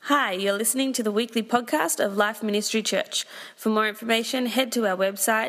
Hi, you're listening to the weekly podcast of Life Ministry Church. For more information, head to our website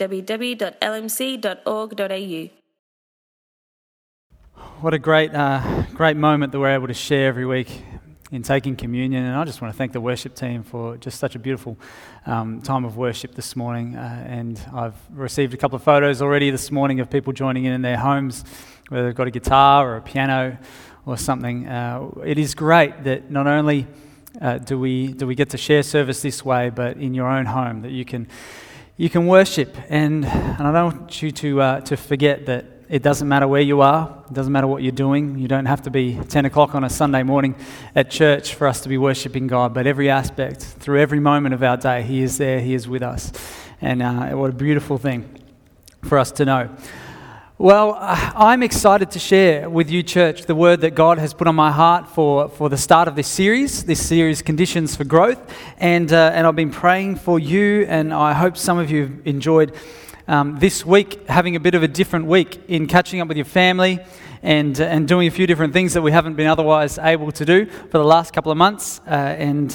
www.lmc.org.au. What a great moment that we're able to share every week in taking communion. And I just want to thank the worship team for just such a beautiful time of worship this morning. And I've received a couple of photos already this morning of people joining in their homes, whether they've got a guitar or a piano or something. It is great that not only do we get to share service this way, but in your own home, that you can worship. And I don't want you to forget that it doesn't matter where you are, it doesn't matter what you're doing. You don't have to be 10 o'clock on a Sunday morning at church for us to be worshiping God, but every aspect, through every moment of our day, He is there, He is with us. And what a beautiful thing for us to know. Well, I'm excited to share with you, church, the word that God has put on my heart for the start of this series, Conditions for Growth. And I've been praying for you, and I hope some of you have enjoyed this week having a bit of a different week in catching up with your family and doing a few different things that we haven't been otherwise able to do for the last couple of months. And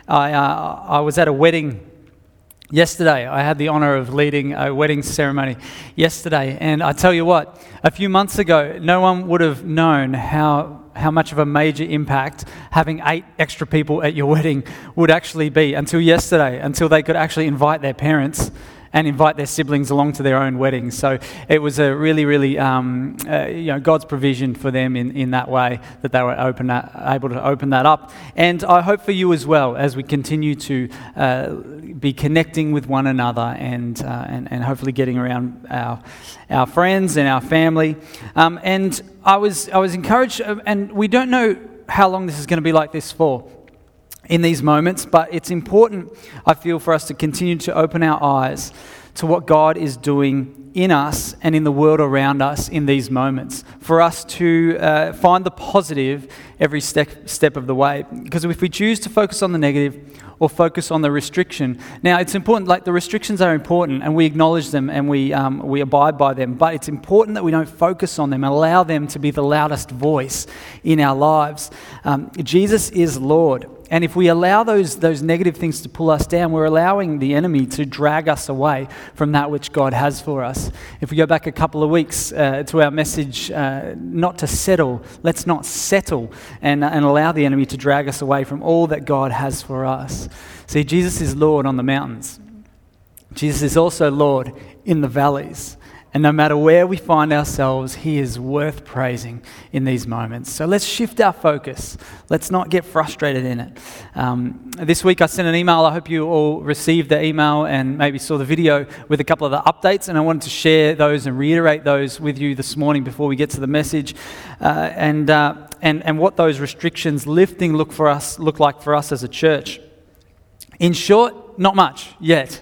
I was at a wedding yesterday. I had the honor of leading a wedding ceremony yesterday, and I tell you what, a few months ago, no one would have known how much of a major impact having 8 extra people at your wedding would actually be until yesterday, until they could actually invite their parents and invite their siblings along to their own weddings. So it was a really, God's provision for them in that way, that they were able to open that up. And I hope for you as well, as we continue to be connecting with one another and hopefully getting around our friends and our family. And I was encouraged, and we don't know how long this is going to be like this for in these moments, but it's important, I feel, for us to continue to open our eyes to what God is doing in us and in the world around us in these moments, for us to find the positive every step of the way. Because if we choose to focus on the negative or focus on the restriction, now it's important, like the restrictions are important and we acknowledge them and we abide by them, but it's important that we don't focus on them and allow them to be the loudest voice in our lives. Jesus is Lord. And if we allow those negative things to pull us down, we're allowing the enemy to drag us away from that which God has for us. If we go back a couple of weeks to our message, not to settle, let's not settle and allow the enemy to drag us away from all that God has for us. See, Jesus is Lord on the mountains. Jesus is also Lord in the valleys. And no matter where we find ourselves, He is worth praising in these moments. So let's shift our focus. Let's not get frustrated in it. This week I sent an email. I hope you all received the email and maybe saw the video with a couple of the updates. And I wanted to share those and reiterate those with you this morning before we get to the message. And what those restrictions lifting look like for us as a church. In short, not much yet.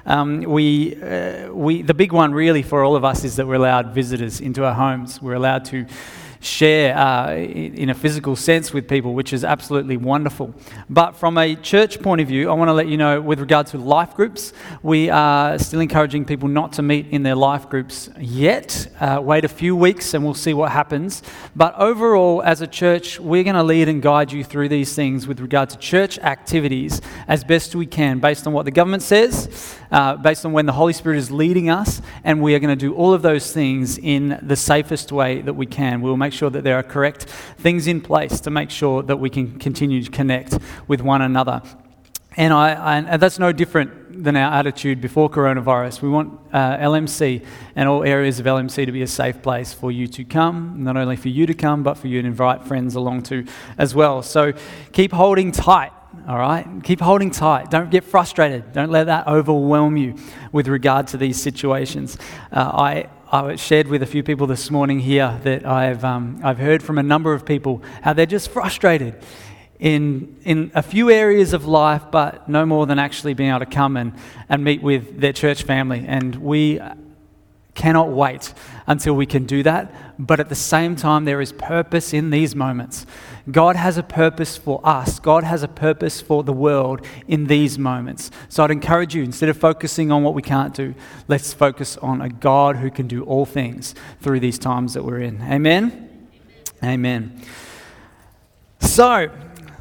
The big one really for all of us is that we're allowed visitors into our homes. We're allowed to share in a physical sense with people, which is absolutely wonderful. But from a church point of view, I want to let you know, with regard to life groups, we are still encouraging people not to meet in their life groups yet. Wait a few weeks and we'll see what happens. But overall, as a church, we're going to lead and guide you through these things with regard to church activities as best we can, based on what the government says, based on when the Holy Spirit is leading us, and we are going to do all of those things in the safest way that we can. We'll make sure that there are correct things in place to make sure that we can continue to connect with one another. And that's no different than our attitude before coronavirus. We want LMC and all areas of LMC to be a safe place for you to come, not only for you to come, but for you to invite friends along to as well. So keep holding tight. All right? Keep holding tight. Don't get frustrated. Don't let that overwhelm you with regard to these situations. I shared with a few people this morning here that I've heard from a number of people how they're just frustrated in a few areas of life, but no more than actually being able to come and meet with their church family. And we cannot wait until we can do that. But at the same time, there is purpose in these moments. God has a purpose for us. God has a purpose for the world in these moments. So I'd encourage you, instead of focusing on what we can't do, let's focus on a God who can do all things through these times that we're in. Amen? Amen. So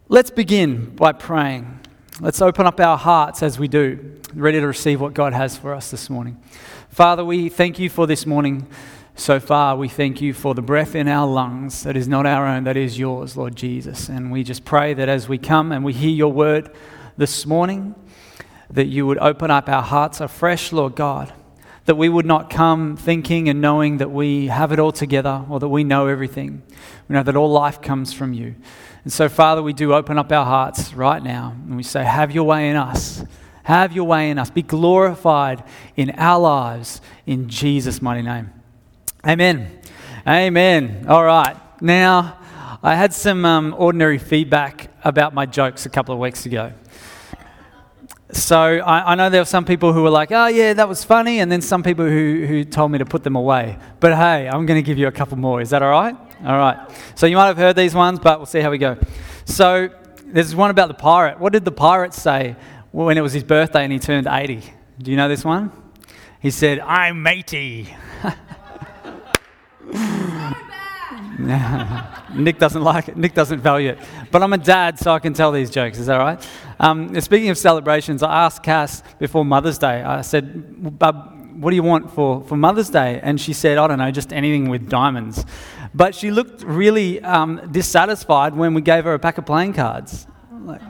Let's begin by praying. Let's open up our hearts as we do, ready to receive what God has for us this morning. Father, we thank you for this morning so far. We thank you for the breath in our lungs that is not our own, that is yours, Lord Jesus. And we just pray that as we come and we hear your word this morning, that you would open up our hearts afresh, Lord God, that we would not come thinking and knowing that we have it all together or that we know everything. We know that all life comes from you. And so, Father, we do open up our hearts right now and we say, have your way in us. Have your way in us. Be glorified in our lives in Jesus' mighty name. Amen. Amen. All right. Now, I had some ordinary feedback about my jokes a couple of weeks ago. So I know there were some people who were like, oh yeah, that was funny, and then some people who told me to put them away. But hey, I'm going to give you a couple more. Is that all right? All right. So you might have heard these ones, but we'll see how we go. So there's one about the pirate. What did the pirate say when it was his birthday and he turned 80? Do you know this one? He said, I'm matey. Nick doesn't like it. Nick doesn't value it. But I'm a dad, so I can tell these jokes. Is that all right? Speaking of celebrations, I asked Cass before Mother's Day, I said, Bub, what do you want for Mother's Day? And she said, I don't know, just anything with diamonds. But she looked really dissatisfied when we gave her a pack of playing cards. Like,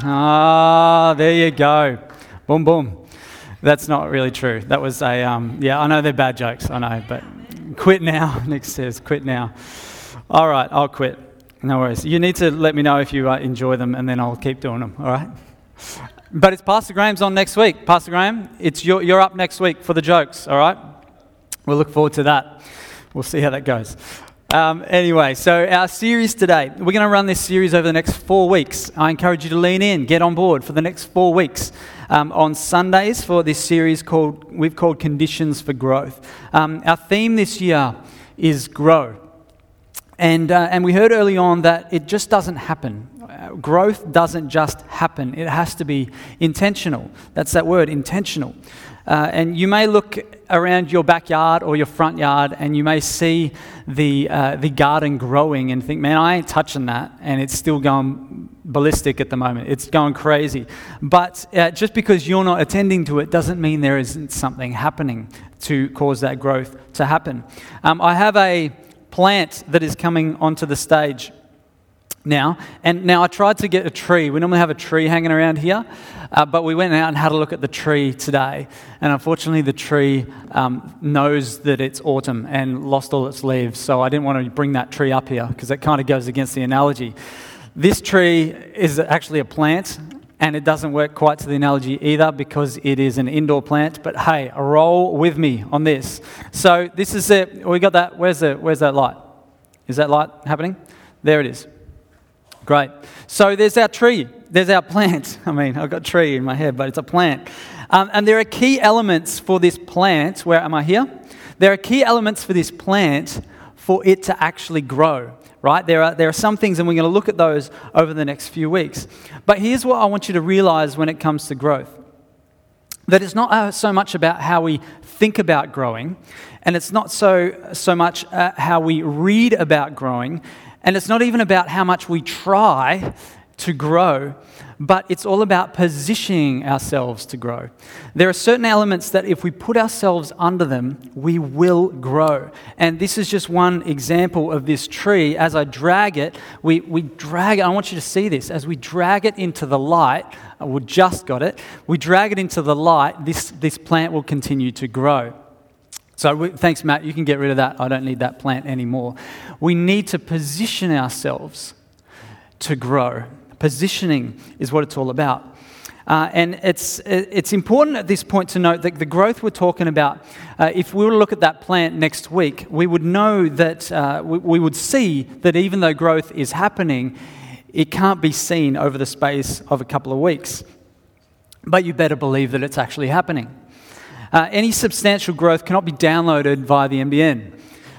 there you go. Boom, boom. That's not really true. That was a, I know they're bad jokes, I know, but quit now. Nick says, quit now. All right, I'll quit. No worries. You need to let me know if you enjoy them, and then I'll keep doing them, all right? But it's Pastor Graham's on next week. Pastor Graham, you're up next week for the jokes, all right? We'll look forward to that. We'll see how that goes. Anyway, so our series today, we're going to run this series over the next 4 weeks. I encourage you to lean in, get on board for the next 4 weeks. On Sundays for this series we've called Conditions for Growth. Our theme this year is grow. And we heard early on that it just doesn't happen. Growth doesn't just happen. It has to be intentional. That's that word, intentional. And you may look around your backyard or your front yard and you may see the garden growing and think, man, I ain't touching that. And it's still going ballistic at the moment. It's going crazy. But just because you're not attending to it doesn't mean there isn't something happening to cause that growth to happen. I have a plant that is coming onto the stage now. And now I tried to get a tree. We normally have a tree hanging around here, but we went out and had a look at the tree today. And unfortunately, the tree knows that it's autumn and lost all its leaves. So I didn't want to bring that tree up here because it kind of goes against the analogy. This tree is actually a plant, and it doesn't work quite to the analogy either because it is an indoor plant. But hey, roll with me on this. So this is it. We got that. Where's that light? Is that light happening? There it is. Great. So there's our tree. There's our plant. I mean, I've got tree in my head, but it's a plant. And there are key elements for this plant. Where am I here? There are key elements for this plant for it to actually grow. Right? There are some things, and we're going to look at those over the next few weeks. But here's what I want you to realize when it comes to growth. That it's not so much about how we think about growing, and it's not so much how we read about growing, and it's not even about how much we try to grow, but it's all about positioning ourselves to grow. There are certain elements that if we put ourselves under them, we will grow. And this is just one example of this tree. As I drag it, we drag it. I want you to see this. As we drag it into the light, we just got it. We drag it into the light, this plant will continue to grow. So thanks, Matt. You can get rid of that. I don't need that plant anymore. We need to position ourselves to grow. Positioning is what it's all about. And it's important at this point to note that the growth we're talking about, if we were to look at that plant next week, we would know that we would see that even though growth is happening, it can't be seen over the space of a couple of weeks. But you better believe that it's actually happening. Any substantial growth cannot be downloaded via the NBN.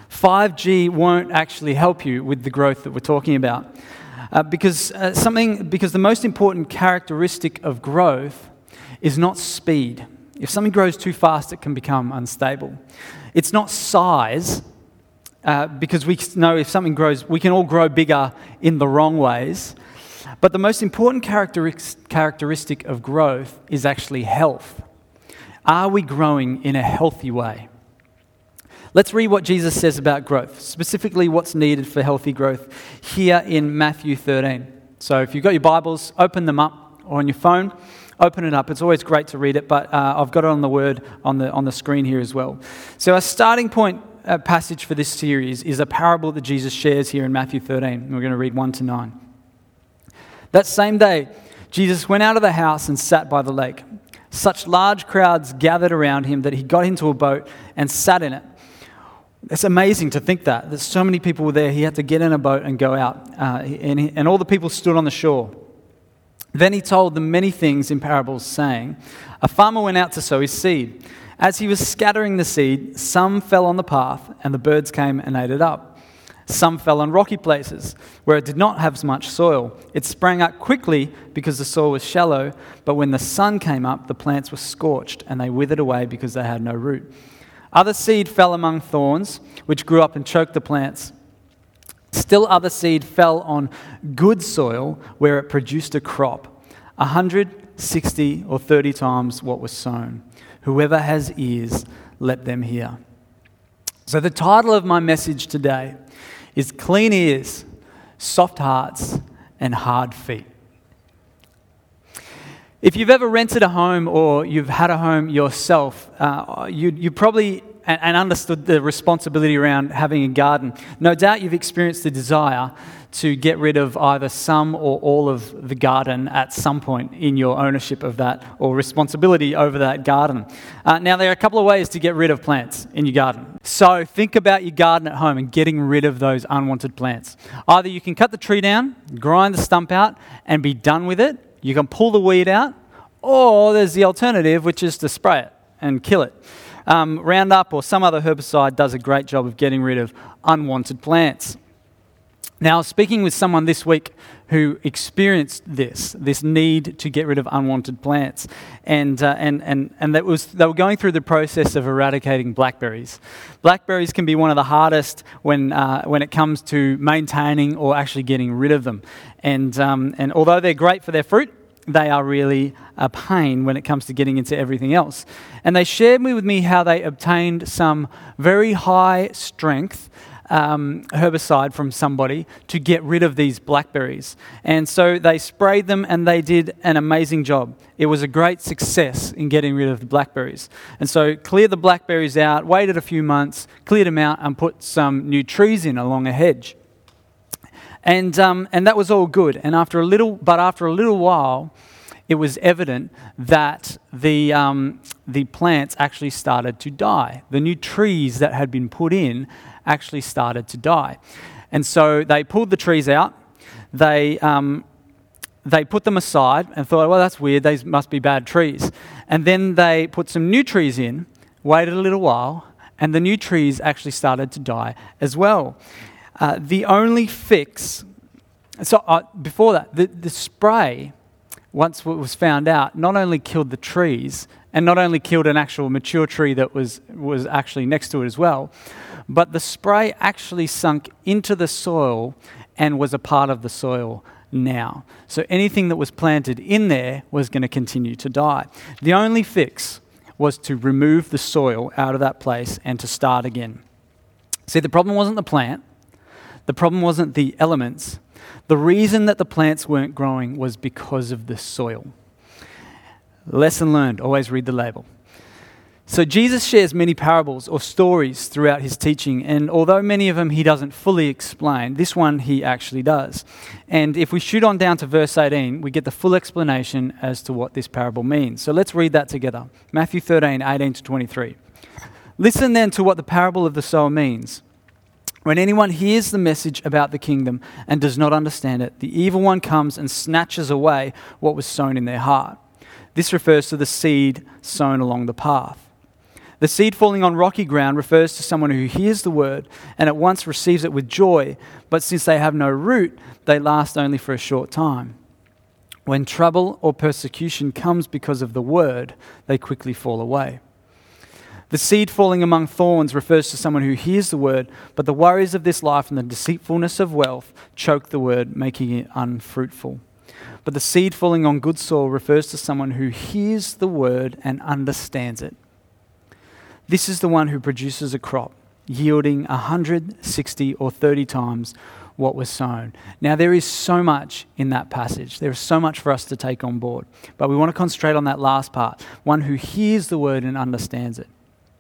5G won't actually help you with the growth that we're talking about. Because the most important characteristic of growth is not speed. If something grows too fast, it can become unstable. It's not size, because we know if something grows, we can all grow bigger in the wrong ways. But the most important characteristic of growth is actually health. Are we growing in a healthy way? Let's read what Jesus says about growth, specifically what's needed for healthy growth here in Matthew 13. So if you've got your Bibles, open them up, or on your phone, open it up. It's always great to read it, but I've got it on the word on the screen here as well. So our starting point passage for this series is a parable that Jesus shares here in Matthew 13. We're going to read 1 to 9. That same day, Jesus went out of the house and sat by the lake. Such large crowds gathered around him that he got into a boat and sat in it. It's amazing to think that so many people were there. He had to get in a boat and go out, and all the people stood on the shore. Then he told them many things in parables, saying, a farmer went out to sow his seed. As he was scattering the seed, some fell on the path, and the birds came and ate it up. Some fell on rocky places, where it did not have much soil. It sprang up quickly because the soil was shallow, but when the sun came up, the plants were scorched, and they withered away because they had no root. Other seed fell among thorns, which grew up and choked the plants. Still other seed fell on good soil, where it produced a crop, 100, 60, or 30 times what was sown. Whoever has ears, let them hear. So the title of my message today is Clean Ears, Soft Hearts, and Hard Feet. If you've ever rented a home or you've had a home yourself, you probably and understood the responsibility around having a garden. No doubt you've experienced the desire to get rid of either some or all of the garden at some point in your ownership of that or responsibility over that garden. Now, there are a couple of ways to get rid of plants in your garden. So think about your garden at home and getting rid of those unwanted plants. Either you can cut the tree down, grind the stump out, and be done with it. You can pull the weed out, or there's the alternative, which is to spray it and kill it. Roundup or some other herbicide does a great job of getting rid of unwanted plants. Now, I was speaking with someone this week who experienced this need to get rid of unwanted plants, and they were going through the process of eradicating blackberries. Blackberries can be one of the hardest when it comes to maintaining or actually getting rid of them, and although they're great for their fruit, they are really a pain when it comes to getting into everything else. And they shared with me how they obtained some very high strength herbicide from somebody to get rid of these blackberries. And so they sprayed them and they did an amazing job. It was a great success in getting rid of the blackberries. And so cleared the blackberries out, waited a few months, cleared them out and put some new trees in along a hedge. And that was all good. And after a little while, it was evident that the plants actually started to die. The new trees that had been put in actually started to die. And so they pulled the trees out. They put them aside and thought, well, that's weird. These must be bad trees. And then they put some new trees in, waited a little while, and the new trees actually started to die as well. The only fix, before that, the spray, once it was found out, not only killed the trees and not only killed an actual mature tree that was actually next to it as well, but the spray actually sunk into the soil and was a part of the soil now. So anything that was planted in there was going to continue to die. The only fix was to remove the soil out of that place and to start again. See, the problem wasn't the plant. The problem wasn't the elements. The reason that the plants weren't growing was because of the soil. Lesson learned, always read the label. So Jesus shares many parables or stories throughout his teaching, and although many of them he doesn't fully explain, this one he actually does. And if we shoot on down to verse 18, we get the full explanation as to what this parable means. So let's read that together. Matthew 13, 18 to 23. Listen then to what the parable of the sower means. When anyone hears the message about the kingdom and does not understand it, the evil one comes and snatches away what was sown in their heart. This refers to the seed sown along the path. The seed falling on rocky ground refers to someone who hears the word and at once receives it with joy, but since they have no root, they last only for a short time. When trouble or persecution comes because of the word, they quickly fall away. The seed falling among thorns refers to someone who hears the word, but the worries of this life and the deceitfulness of wealth choke the word, making it unfruitful. But the seed falling on good soil refers to someone who hears the word and understands it. This is the one who produces a crop, yielding 160 or 30 times what was sown. Now, there is so much in that passage. There is so much for us to take on board. But we want to concentrate on that last part, one who hears the word and understands it.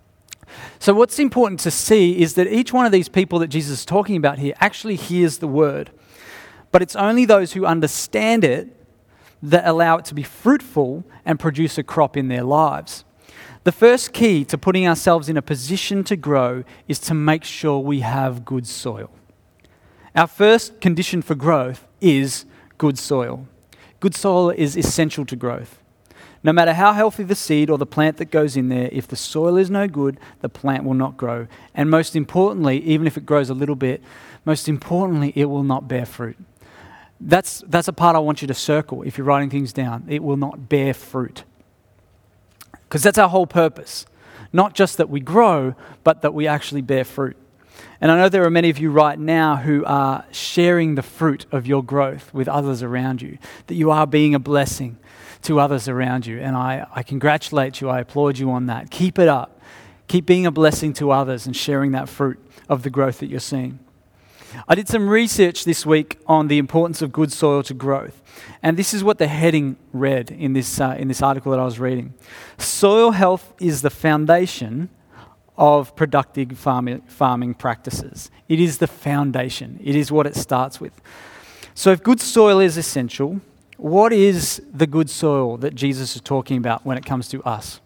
So what's important to see is that each one of these people that Jesus is talking about here actually hears the word. But it's only those who understand it that allow it to be fruitful and produce a crop in their lives. The first key to putting ourselves in a position to grow is to make sure we have good soil. Our first condition for growth is good soil. Good soil is essential to growth. No matter how healthy the seed or the plant that goes in there, if the soil is no good, the plant will not grow. And most importantly, even if it grows a little bit, most importantly, it will not bear fruit. That's a part I want you to circle if you're writing things down. It will not bear fruit. Because that's our whole purpose. Not just that we grow, but that we actually bear fruit. And I know there are many of you right now who are sharing the fruit of your growth with others around you, that you are being a blessing to others around you. And I congratulate you, I applaud you on that. Keep it up. Keep being a blessing to others and sharing that fruit of the growth that you're seeing. I did some research this week on the importance of good soil to growth. And this is what the heading read in this article that I was reading. Soil health is the foundation of productive farming practices. It is the foundation. It is what it starts with. So if good soil is essential, what is the good soil that Jesus is talking about when it comes to us?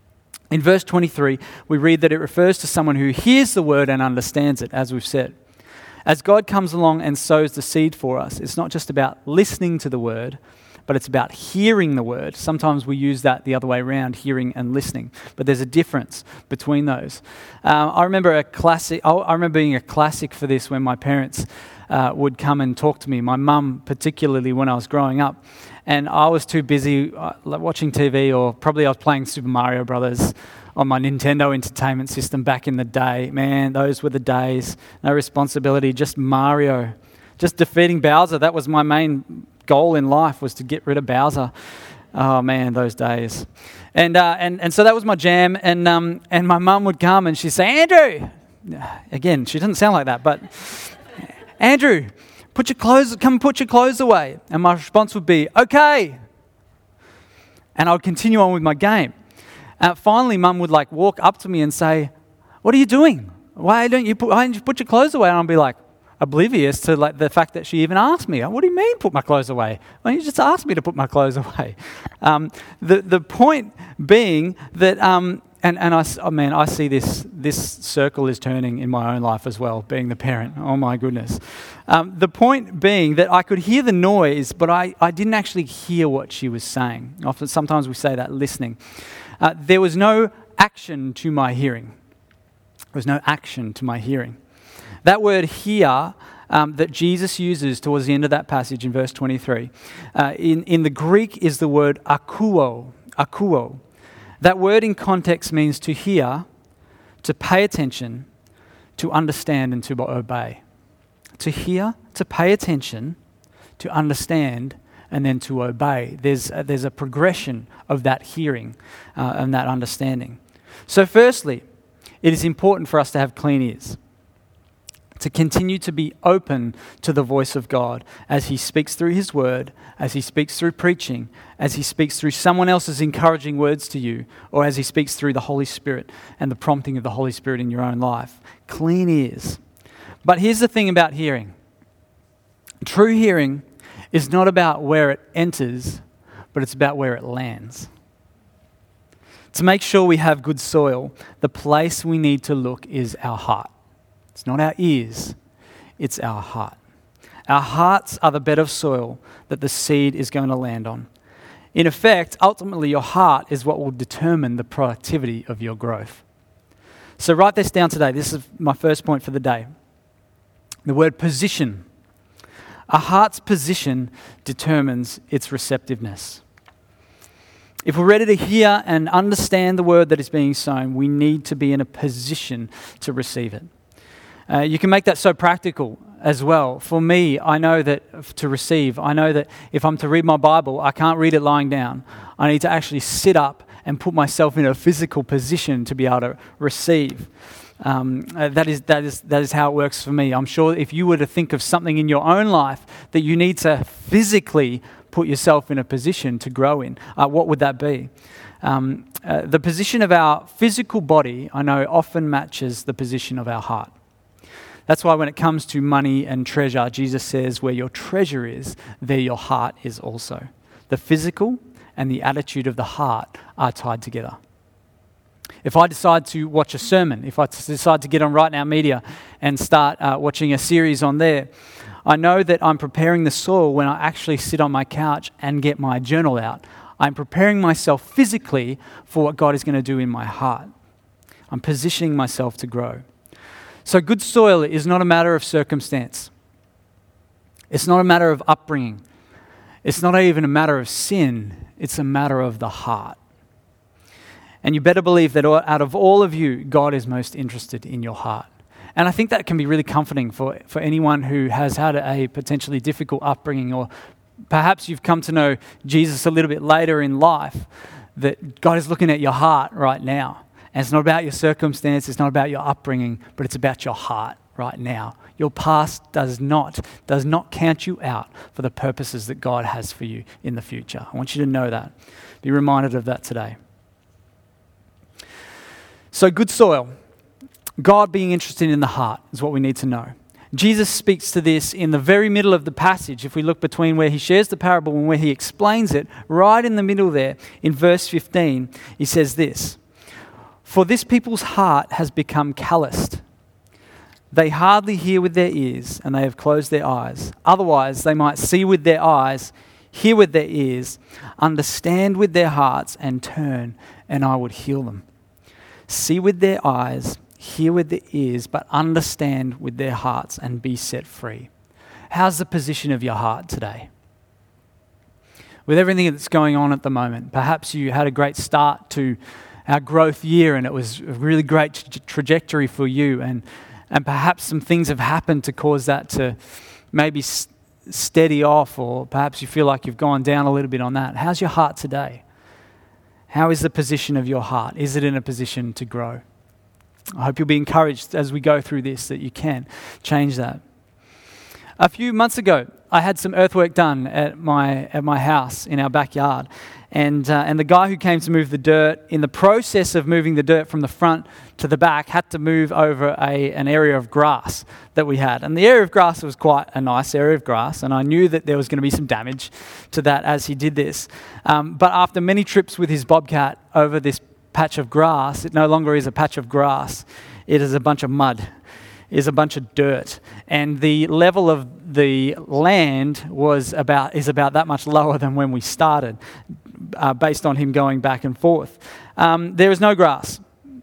In verse 23, we read that it refers to someone who hears the word and understands it, as we've said. As God comes along and sows the seed for us, it's not just about listening to the word, but it's about hearing the word. Sometimes we use that the other way around, hearing and listening. But there's a difference between those. I remember being a classic for this when my parents would come and talk to me. My mum, particularly when I was growing up, and I was too busy watching TV, or probably I was playing Super Mario Brothers on my Nintendo Entertainment System back in the day. Man, those were the days. No responsibility, just Mario. Just defeating Bowser. That was my main goal in life, was to get rid of Bowser. Oh man, those days. And so that was my jam. And my mum would come and she'd say, Andrew! Again, she doesn't sound like that, but Andrew, come put your clothes away. And my response would be, okay. And I would continue on with my game. Finally, Mum would walk up to me and say, what are you doing? Why didn't you put your clothes away? And I'd be oblivious to the fact that she even asked me. What do you mean put my clothes away? Well, you just asked me to put my clothes away. The point being that, I see this circle is turning in my own life as well, being the parent. Oh my goodness. The point being that I could hear the noise, but I didn't actually hear what she was saying. Sometimes we say that, listening. There was no action to my hearing. There was no action to my hearing. That word hear that Jesus uses towards the end of that passage in verse 23, in the Greek is the word akuo. Akuo. That word in context means to hear, to pay attention, to understand, and to obey. To hear, to pay attention, to understand, and then to obey. There's a progression of that hearing and that understanding. So firstly, it is important for us to have clean ears, to continue to be open to the voice of God as He speaks through His word, as He speaks through preaching, as He speaks through someone else's encouraging words to you, or as He speaks through the Holy Spirit and the prompting of the Holy Spirit in your own life. Clean ears. But here's the thing about hearing. True hearing is not about where it enters, but it's about where it lands. To make sure we have good soil, the place we need to look is our heart. It's not our ears, it's our heart. Our hearts are the bed of soil that the seed is going to land on. In effect, ultimately, your heart is what will determine the productivity of your growth. So write this down today. This is my first point for the day. The word position. A heart's position determines its receptiveness. If we're ready to hear and understand the word that is being sown, we need to be in a position to receive it. You can make that so practical as well. For me, I know that to receive, I know that if I'm to read my Bible, I can't read it lying down. I need to actually sit up and put myself in a physical position to be able to receive. That is how it works for me. I'm sure if you were to think of something in your own life that you need to physically put yourself in a position to grow in, what would that be? The position of our physical body, I know, often matches the position of our heart. That's why when it comes to money and treasure, Jesus says, where your treasure is, there your heart is also. The physical and the attitude of the heart are tied together. If I decide to watch a sermon, if I decide to get on Right Now Media and start watching a series on there, I know that I'm preparing the soil when I actually sit on my couch and get my journal out. I'm preparing myself physically for what God is going to do in my heart. I'm positioning myself to grow. So good soil is not a matter of circumstance. It's not a matter of upbringing. It's not even a matter of sin. It's a matter of the heart. And you better believe that out of all of you, God is most interested in your heart. And I think that can be really comforting for anyone who has had a potentially difficult upbringing, or perhaps you've come to know Jesus a little bit later in life, that God is looking at your heart right now. And it's not about your circumstance, it's not about your upbringing, but it's about your heart right now. Your past does not count you out for the purposes that God has for you in the future. I want you to know that. Be reminded of that today. So good soil, God being interested in the heart is what we need to know. Jesus speaks to this in the very middle of the passage. If we look between where he shares the parable and where he explains it, right in the middle there, in verse 15, he says this: "For this people's heart has become calloused. They hardly hear with their ears, and they have closed their eyes. Otherwise, they might see with their eyes, hear with their ears, understand with their hearts, and turn, and I would heal them." See with their eyes, hear with their ears, but understand with their hearts and be set free. How's the position of your heart today? With everything that's going on at the moment, perhaps you had a great start to our growth year and it was a really great trajectory for you, and perhaps some things have happened to cause that to maybe steady off, or perhaps you feel like you've gone down a little bit on that. How's your heart today? How is the position of your heart? Is it in a position to grow? I hope you'll be encouraged as we go through this that you can change that. A few months ago, I had some earthwork done at my house in our backyard. And the guy who came to move the dirt, in the process of moving the dirt from the front to the back, had to move over an area of grass that we had. And the area of grass was quite a nice area of grass, and I knew that there was going to be some damage to that as he did this. But after many trips with his bobcat over this patch of grass, it no longer is a patch of grass. It is a bunch of mud. It is a bunch of dirt. And the level of the land is about that much lower than when we started, based on him going back and forth. There is no grass.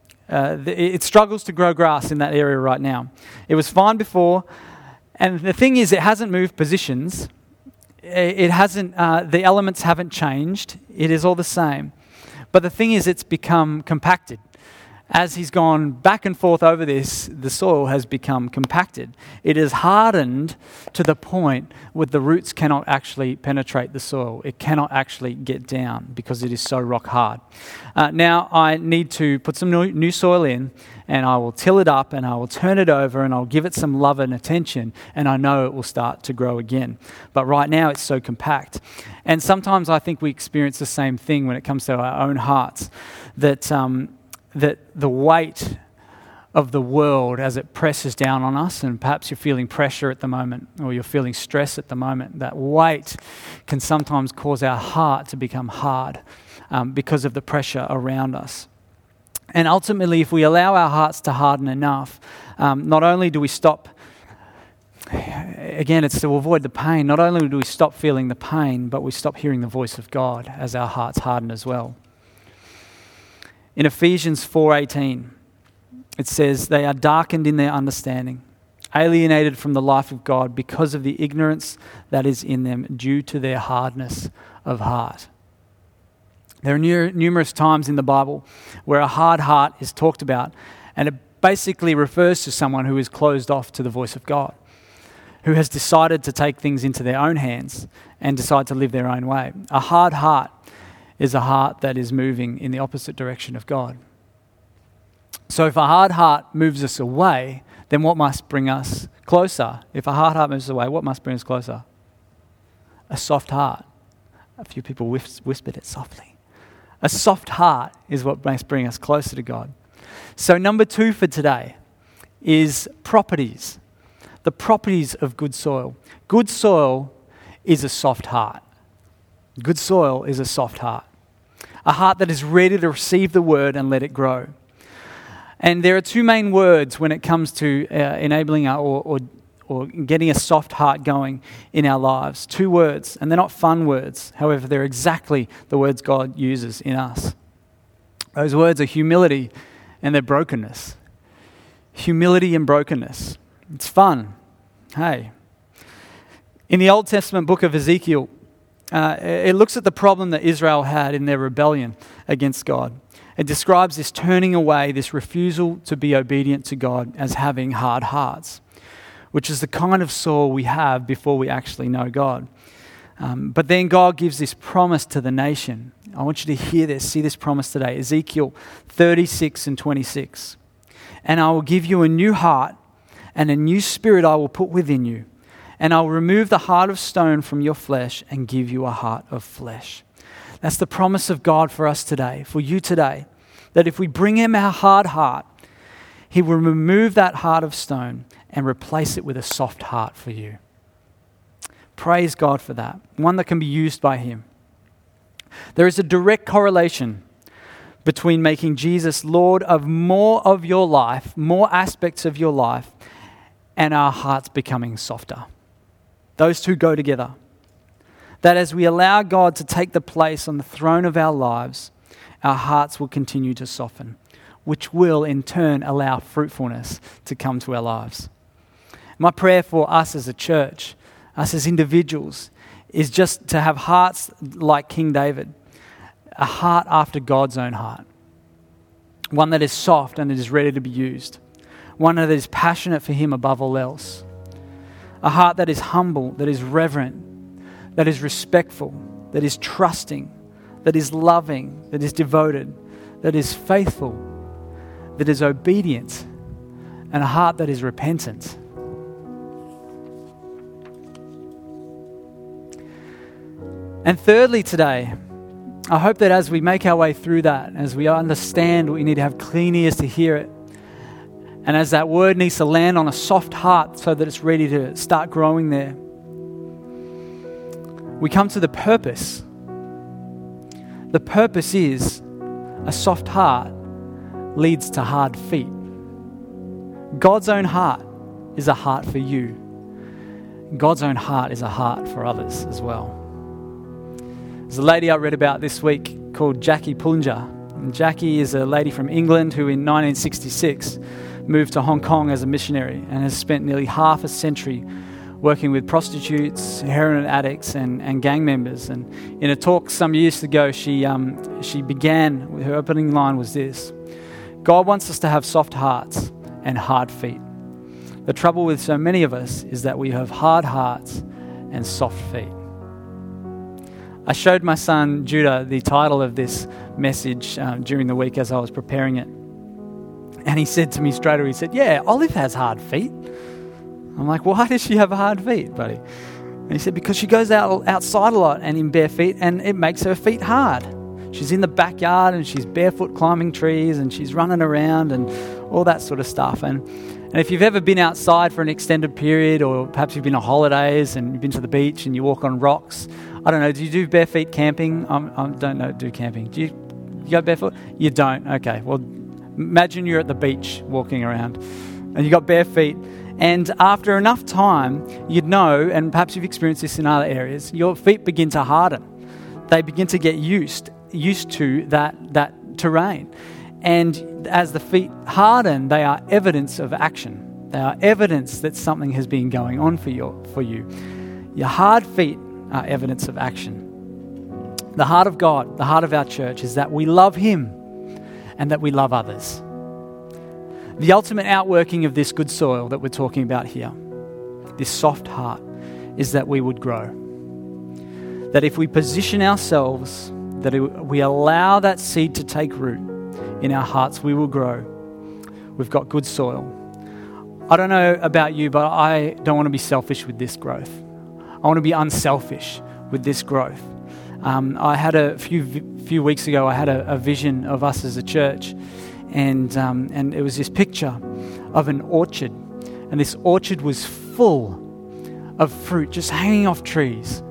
It struggles to grow grass in that area right now. It was fine before, and the thing is, it hasn't moved positions. It hasn't. The elements haven't changed. It is all the same. But the thing is, it's become compacted. As he's gone back and forth over this, the soil has become compacted. It is hardened to the point where the roots cannot actually penetrate the soil. It cannot actually get down because it is so rock hard. Now I need to put some new soil in, and I will till it up, and I will turn it over, and I'll give it some love and attention, and I know it will start to grow again. But right now it's so compact. And sometimes I think we experience the same thing when it comes to our own hearts, that the weight of the world as it presses down on us, and perhaps you're feeling pressure at the moment, or you're feeling stress at the moment, that weight can sometimes cause our heart to become hard because of the pressure around us. And ultimately, if we allow our hearts to harden enough, not only do we stop, again, it's to avoid the pain, not only do we stop feeling the pain, but we stop hearing the voice of God as our hearts harden as well. In Ephesians 4:18, it says, "They are darkened in their understanding, alienated from the life of God because of the ignorance that is in them due to their hardness of heart." There are numerous times in the Bible where a hard heart is talked about, and it basically refers to someone who is closed off to the voice of God, who has decided to take things into their own hands and decide to live their own way. A hard heart is a heart that is moving in the opposite direction of God. So if a hard heart moves us away, then what must bring us closer? If a hard heart moves us away, what must bring us closer? A soft heart. A few people whispered it softly. A soft heart is what must bring us closer to God. So number 2 for today is properties. The properties of good soil. Good soil is a soft heart. Good soil is a soft heart. A heart that is ready to receive the word and let it grow. And there are 2 main words when it comes to enabling or getting a soft heart going in our lives. 2 words, and they're not fun words. However, they're exactly the words God uses in us. Those words are humility and their brokenness. Humility and brokenness. It's fun. Hey. In the Old Testament book of Ezekiel, it looks at the problem that Israel had in their rebellion against God. It describes this turning away, this refusal to be obedient to God as having hard hearts, which is the kind of soil we have before we actually know God. But then God gives this promise to the nation. I want you to hear this, see this promise today. Ezekiel 36 and 26. And I will give you a new heart, and a new spirit I will put within you. And I will remove the heart of stone from your flesh and give you a heart of flesh. That's the promise of God for us today, for you today, that if we bring him our hard heart, he will remove that heart of stone and replace it with a soft heart for you. Praise God for that, one that can be used by him. There is a direct correlation between making Jesus Lord of more of your life, more aspects of your life, and our hearts becoming softer. Those 2 go together. That as we allow God to take the place on the throne of our lives, our hearts will continue to soften, which will in turn allow fruitfulness to come to our lives. My prayer for us as a church, us as individuals, is just to have hearts like King David, a heart after God's own heart, one that is soft and that is ready to be used, one that is passionate for him above all else, a heart that is humble, that is reverent, that is respectful, that is trusting, that is loving, that is devoted, that is faithful, that is obedient, and a heart that is repentant. And thirdly today, I hope that as we make our way through that, as we understand we need to have clean ears to hear it, and as that word needs to land on a soft heart so that it's ready to start growing there, we come to the purpose. The purpose is a soft heart leads to hard feet. God's own heart is a heart for you. God's own heart is a heart for others as well. There's a lady I read about this week called Jackie Pullinger. And Jackie is a lady from England who in 1966 moved to Hong Kong as a missionary and has spent nearly half a century working with prostitutes, heroin addicts and gang members. And in a talk some years ago, she began, her opening line was this: God wants us to have soft hearts and hard feet. The trouble with so many of us is that we have hard hearts and soft feet. I showed my son Judah the title of this message during the week as I was preparing it. And he said to me straight away, he said, "Yeah, Olive has hard feet." I'm like, "Why does she have hard feet, buddy?" And he said, "Because she goes outside a lot and in bare feet, and it makes her feet hard. She's in the backyard and she's barefoot climbing trees and she's running around and all that sort of stuff." And if you've ever been outside for an extended period, or perhaps you've been on holidays and you've been to the beach and you walk on rocks, I don't know, do you do bare feet camping? I don't know, do camping. Do you go barefoot? You don't? Okay, well, imagine you're at the beach walking around and you got bare feet. And after enough time, you'd know, and perhaps you've experienced this in other areas, your feet begin to harden. They begin to get used to that terrain. And as the feet harden, they are evidence of action. They are evidence that something has been going on for you. Your hard feet are evidence of action. The heart of God, the heart of our church, is that we love Him and that we love others. The ultimate outworking of this good soil that we're talking about here, this soft heart, is that we would grow. That if we position ourselves, that we allow that seed to take root in our hearts, we will grow. We've got good soil. I don't know about you, but I don't want to be selfish with this growth. I want to be unselfish with this growth. I had a few weeks ago, I had a vision of us as a church, and it was this picture of an orchard, and this orchard was full of fruit just hanging off trees.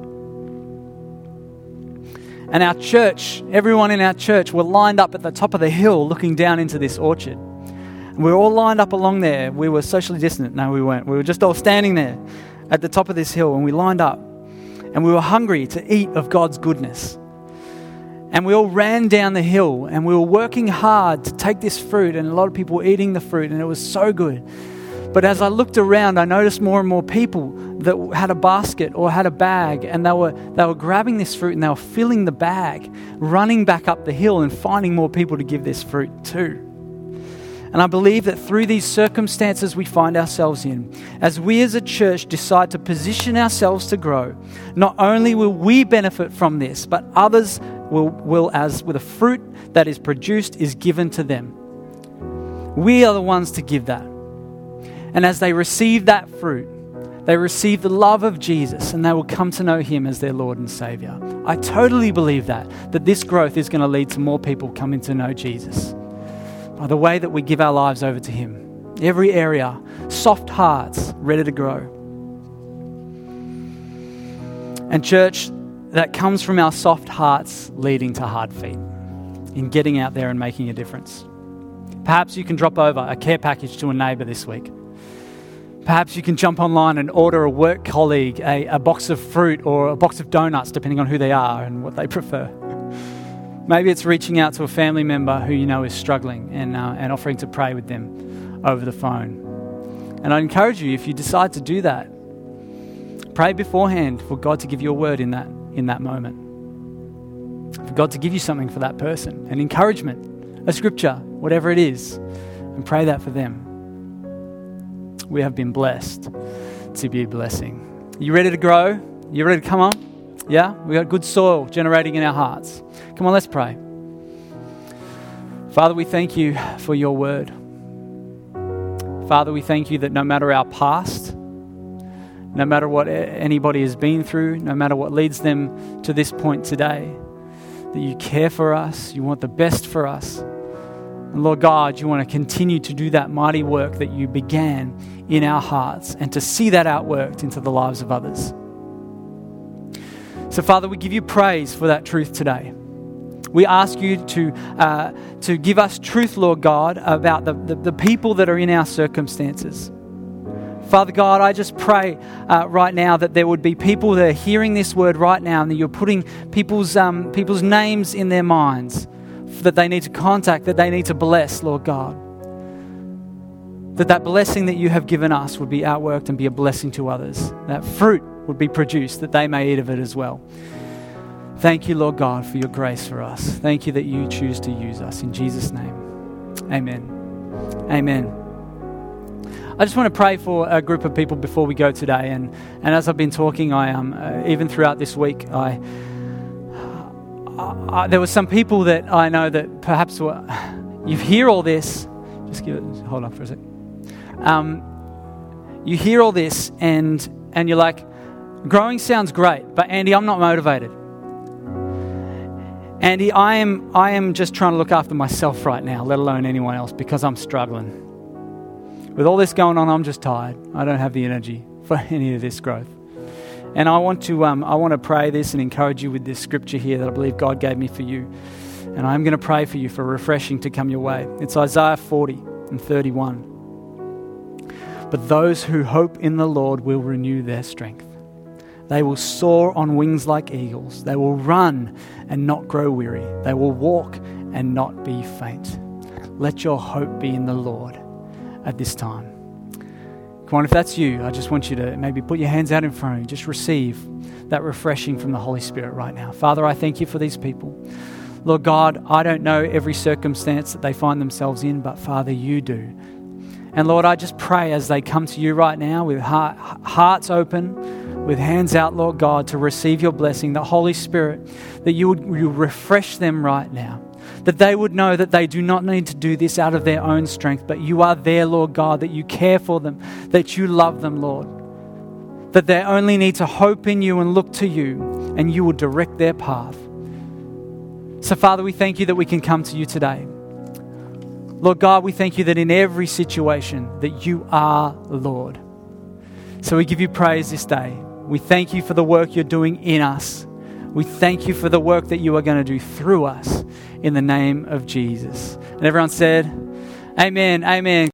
And our church, everyone in our church, were lined up at the top of the hill looking down into this orchard. And we were all lined up along there. We were socially distant. No, we weren't. We were just all standing there at the top of this hill, and we lined up. And we were hungry to eat of God's goodness. And we all ran down the hill, and we were working hard to take this fruit, and a lot of people were eating the fruit, and it was so good. But as I looked around, I noticed more and more people that had a basket or had a bag, and they were grabbing this fruit and they were filling the bag, running back up the hill and finding more people to give this fruit to. And I believe that through these circumstances we find ourselves in, as we as a church decide to position ourselves to grow, not only will we benefit from this, but others will as with the fruit that is produced is given to them. We are the ones to give that. And as they receive that fruit, they receive the love of Jesus, and they will come to know Him as their Lord and Savior. I totally believe that this growth is going to lead to more people coming to know Jesus by the way that we give our lives over to Him. Every area, soft hearts, ready to grow. And church, that comes from our soft hearts leading to hard feet in getting out there and making a difference. Perhaps you can drop over a care package to a neighbour this week. Perhaps you can jump online and order a work colleague a box of fruit or a box of donuts, depending on who they are and what they prefer. Maybe it's reaching out to a family member who you know is struggling and offering to pray with them over the phone. And I encourage you, if you decide to do that, pray beforehand for God to give you a word in that moment. For God to give you something for that person, an encouragement, a scripture, whatever it is, and pray that for them. We have been blessed to be a blessing. You ready to grow? You ready to come on? Yeah? We got good soil generating in our hearts. Come on, let's pray. Father, we thank you for your word. Father, we thank you that no matter our past, no matter what anybody has been through, no matter what leads them to this point today, that you care for us, you want the best for us. And Lord God, you want to continue to do that mighty work that you began in our hearts and to see that outworked into the lives of others. So Father, we give you praise for that truth today. We ask you to give us truth, Lord God, about the people that are in our circumstances. Father God, I just pray right now that there would be people that are hearing this word right now and that you're putting people's names in their minds that they need to contact, that they need to bless, Lord God. That blessing that you have given us would be outworked and be a blessing to others. That fruit would be produced, that they may eat of it as well. Thank you, Lord God, for your grace for us. Thank you that you choose to use us. In Jesus' name, amen. Amen. I just want to pray for a group of people before we go today. And as I've been talking, even throughout this week, there were some people that I know that perhaps you hear all this. Hold on for a sec. You hear all this and you're like, growing sounds great, but Andy, I'm not motivated. Andy, I am just trying to look after myself right now, let alone anyone else, because I'm struggling. With all this going on, I'm just tired. I don't have the energy for any of this growth. And I want to pray this and encourage you with this scripture here that I believe God gave me for you. And I'm going to pray for you for refreshing to come your way. It's Isaiah 40:31. But those who hope in the Lord will renew their strength. They will soar on wings like eagles. They will run and not grow weary. They will walk and not be faint. Let your hope be in the Lord at this time. Come on, if that's you, I just want you to maybe put your hands out in front of you. Just receive that refreshing from the Holy Spirit right now. Father, I thank you for these people. Lord God, I don't know every circumstance that they find themselves in, but Father, you do. And Lord, I just pray as they come to you right now with hearts open, with hands out, Lord God, to receive your blessing, the Holy Spirit, that you would refresh them right now. That they would know that they do not need to do this out of their own strength, but you are there, Lord God, that you care for them, that you love them, Lord. That they only need to hope in you and look to you, and you will direct their path. So, Father, we thank you that we can come to you today. Lord God, we thank you that in every situation that you are Lord. So we give you praise this day. We thank you for the work you're doing in us. We thank you for the work that you are going to do through us in the name of Jesus. And everyone said, amen, amen.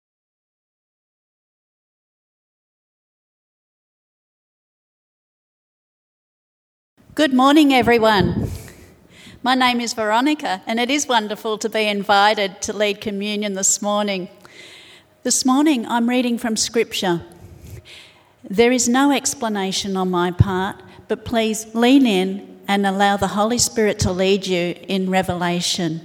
Good morning, everyone. My name is Veronica, and it is wonderful to be invited to lead communion this morning. This morning, I'm reading from Scripture. There is no explanation on my part, but please lean in and allow the Holy Spirit to lead you in revelation.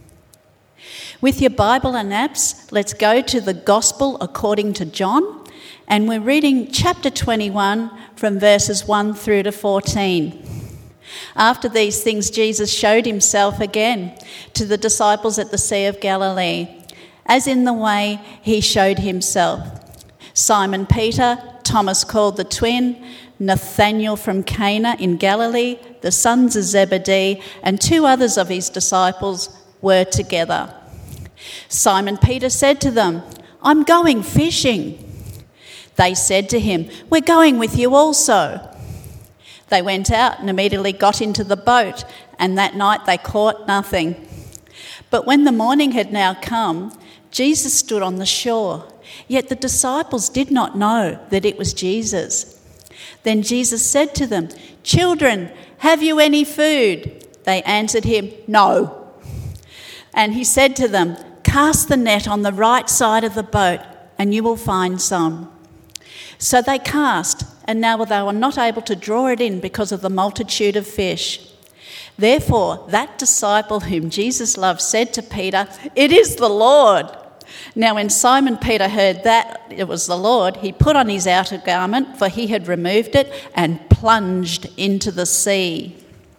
With your Bible and apps, let's go to the Gospel according to John, and we're reading chapter 21 from verses 1 through to 14. After these things, Jesus showed himself again to the disciples at the Sea of Galilee, as in the way he showed himself. Simon Peter, Thomas called the twin, Nathanael from Cana in Galilee, the sons of Zebedee, and two others of his disciples were together. Simon Peter said to them, "I'm going fishing." They said to him, "We're going with you also." They went out and immediately got into the boat, and that night they caught nothing. But when the morning had now come, Jesus stood on the shore, yet the disciples did not know that it was Jesus. Then Jesus said to them, "Children, have you any food?" They answered him, "No." And he said to them, "Cast the net on the right side of the boat, and you will find some." So they cast, and now they were not able to draw it in because of the multitude of fish. Therefore, that disciple whom Jesus loved said to Peter, "It is the Lord." Now when Simon Peter heard that it was the Lord, he put on his outer garment, for he had removed it, and plunged into the sea.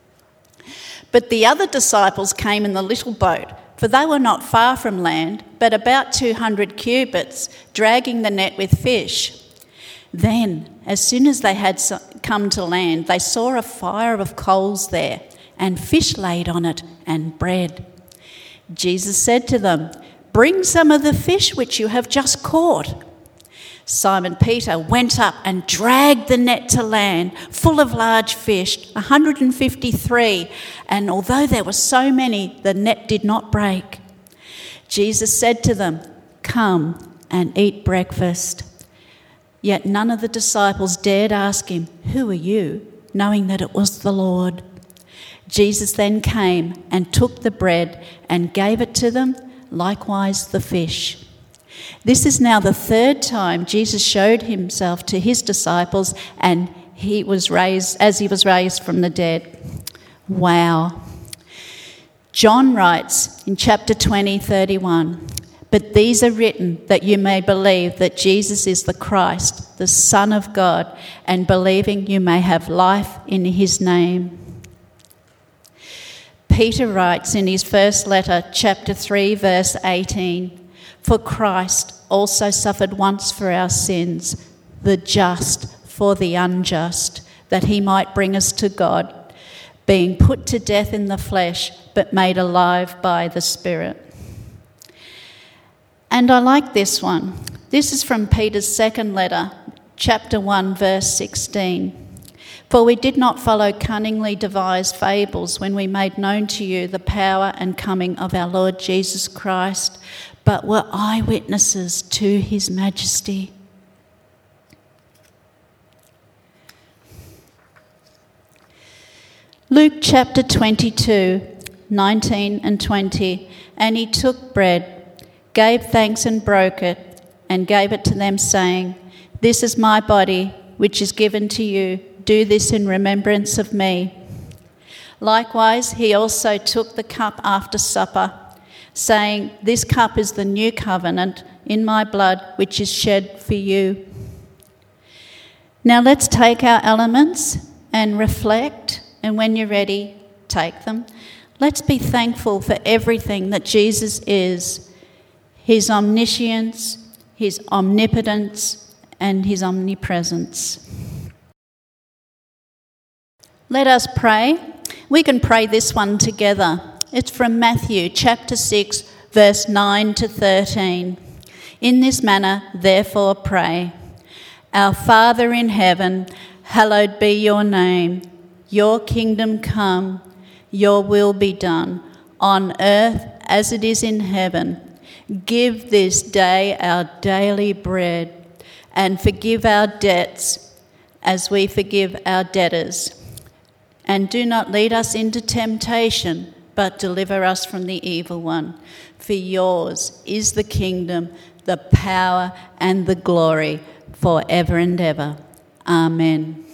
But the other disciples came in the little boat, for they were not far from land, but about 200 cubits, dragging the net with fish. Then, as soon as they had come to land, they saw a fire of coals there, and fish laid on it, and bread. Jesus said to them, "Bring some of the fish which you have just caught." Simon Peter went up and dragged the net to land, full of large fish, 153, and although there were so many, the net did not break. Jesus said to them, "Come and eat breakfast." Yet none of the disciples dared ask him, "Who are you?" knowing that it was the Lord. Jesus then came and took the bread and gave it to them, likewise the fish. This is now the third time Jesus showed himself to his disciples, and he was raised from the dead. Wow. John writes in chapter 20:31, "But these are written that you may believe that Jesus is the Christ, the Son of God, and believing you may have life in his name." Peter writes in his first letter, chapter 3, verse 18, "For Christ also suffered once for our sins, the just for the unjust, that he might bring us to God, being put to death in the flesh, but made alive by the Spirit." And I like this one. This is from Peter's second letter, chapter 1, verse 16. "For we did not follow cunningly devised fables when we made known to you the power and coming of our Lord Jesus Christ, but were eyewitnesses to his majesty." Luke chapter 22, 19 and 20. "And he took bread, gave thanks and broke it, and gave it to them, saying, 'This is my body, which is given to you. Do this in remembrance of me.' Likewise, he also took the cup after supper, saying, 'This cup is the new covenant in my blood, which is shed for you. Now let's take our elements and reflect, and when you're ready, take them. Let's be thankful for everything that Jesus is, his omniscience, his omnipotence, and his omnipresence. Let us pray. We can pray this one together. It's from Matthew chapter 6, verse 9 to 13. In this manner, therefore, pray. Our Father in heaven, hallowed be your name. Your kingdom come, your will be done, on earth as it is in heaven. Give this day our daily bread, and forgive our debts as we forgive our debtors. And do not lead us into temptation, but deliver us from the evil one. For yours is the kingdom, the power, and the glory, forever and ever. Amen.